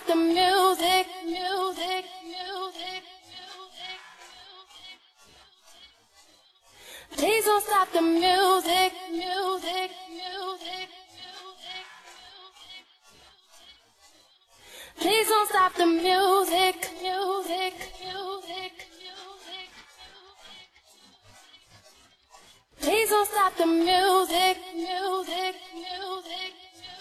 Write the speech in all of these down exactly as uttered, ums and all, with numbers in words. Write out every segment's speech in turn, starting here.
stop the music, music, music. Please don't stop the music, music, music. Please don't stop the music, music, music. Please don't stop the music, music, music.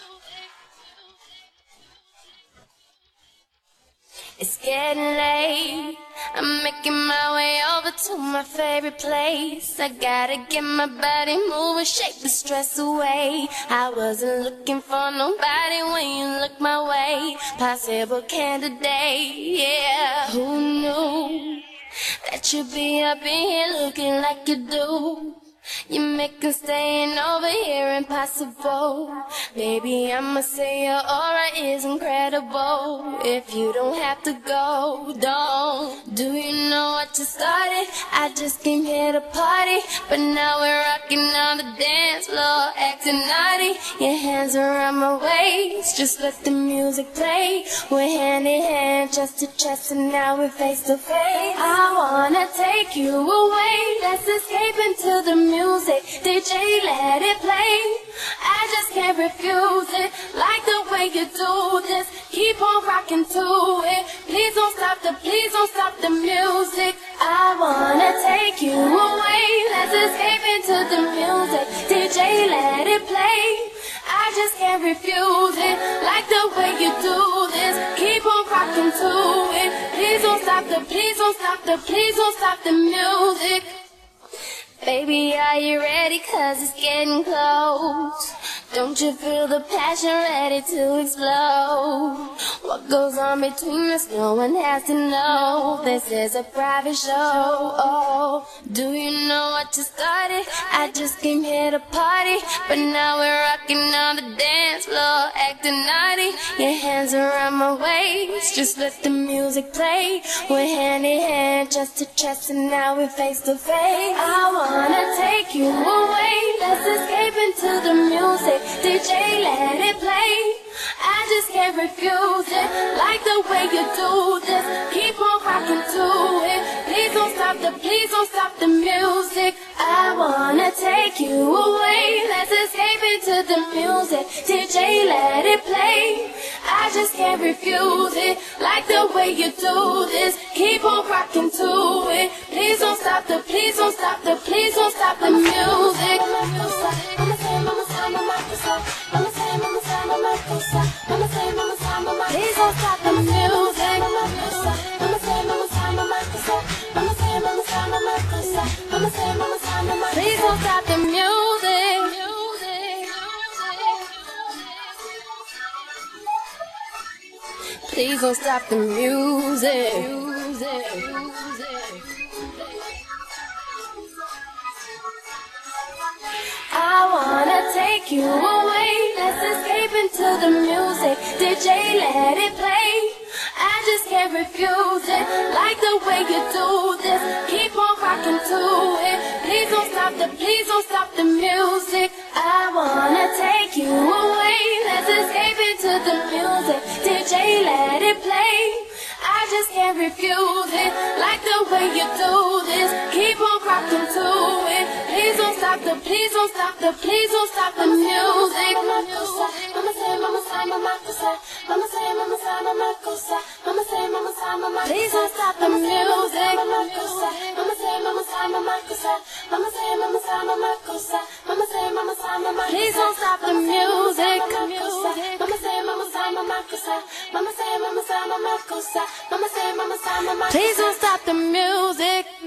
It's getting late. I'm making my way over to my favorite place. I gotta get my body moving, shake the stress away. I wasn't looking for nobody when you looked my way. Possible candidate, yeah. Who knew that you'd be up in here looking like you do? You make staying over here impossible. Baby, I'ma say your aura is incredible. If you don't have to go, don't. Do you know what you started? I just came here to party, but now we're rocking on the dance floor, acting naughty. Your hands around my waist, just let the music play. We're hand in hand, chest to chest, and now we're face to face. I wanna take you away, let's escape into the music. Music, D J, let it play. I just can't refuse it. Like the way you do this. Keep on rocking to it. Please don't stop the, please don't stop the music. I wanna take you away. Let's escape into the music. D J, let it play. I just can't refuse it. Like the way you do this. Keep on rocking to it. Please don't stop the, please don't stop the, please don't stop the music. Baby, are you ready? Cause it's getting close. Don't you feel the passion ready to explode? What goes on between us, no one has to know. This is a private show. Oh, do you know what you started? I just came here to party, but now we're rocking on the dance floor, acting naughty. Your hands around my waist, just let the music play. We're hand in hand, chest to chest, and now we're face to face. I wanna take you away, let's escape into the music. D J, let it play. I just can't refuse it. Like the way you do this. Keep on rocking to it. Please don't stop the, please don't stop the music. I wanna take you away. Let's escape into the music. D J, let it play. I just can't refuse it. Like the way you do this. Keep on rocking to it. Please don't stop the, please don't stop the, please don't stop the music. Mama say, mama say, mama cosa. Mama say, mama say, mama. Please don't stop the music. Mama say, mama say, mama cosa. Mama say, mama say, mama cosa. Mama say, mama say, mama. Please don't stop the music. Please don't stop the music. I wanna take you away. Let's escape into the music. D J, let it play. I just can't refuse it. Like the way you do this. Keep on rocking to it. Please don't stop the, please don't stop the music. I wanna take you away. Let's escape into the music. D J, let it play. I just can't refuse it. Like the way you do this. Keep on rocking to it. Please don't stop the, please don't stop the, please don't stop the music. Mama say, mama say, mama cosa. Mama say, mama say, mama cosa. Mama say, mama say, mama. Please don't stop the music. Mama say, mama say, mama cosa. Mama say, mama say, mama cosa. Mama say, mama say, mama. Please don't stop the music. Mama say, mama say, mama cosa. Mama say, mama say, mama cosa. Mama say, mama say, mama. Please don't stop the music.